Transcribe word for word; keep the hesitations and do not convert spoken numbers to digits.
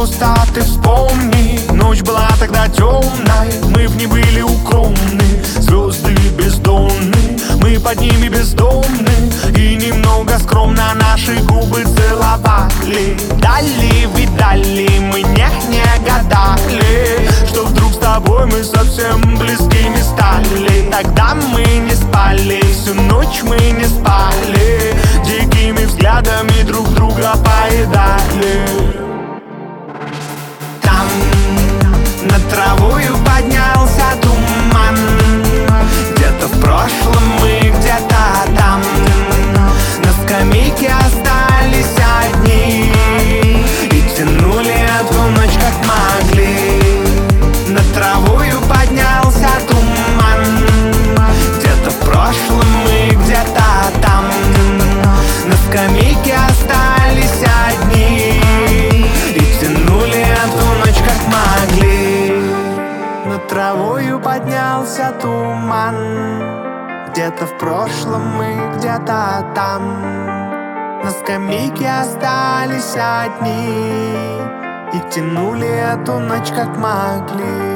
просто ты вспомни. Ночь была тогда темная, мы в ней были укромны. Звезды бездонны, мы под ними бездомны. И немного скромно наши губы целовали. Дали, видали, мы не, не гадали, что вдруг с тобой мы совсем близкими стали. Тогда мы не спали, всю ночь мы не спали, дикими взглядами друг друга поедали. Там над травою поднялся туман, где-то в прошлом мы, где-то там. На скамейке остались одни и тянули эту ночь как могли. Над травою поднялся туман, где-то в прошлом мы, где-то там. На скамейке остались одни и тянули эту ночь как могли. Над травою поднялся туман, где-то в прошлом мы, где-то там. На скамейке остались одни и тянули эту ночь как могли.